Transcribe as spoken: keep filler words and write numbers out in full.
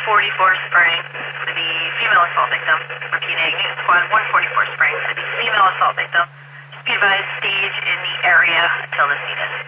forty-four Springs for the female assault victim. Repeating, Unit Squad one forty-four Springs for the female assault victim. Just be advised, stage in the area until the scene is.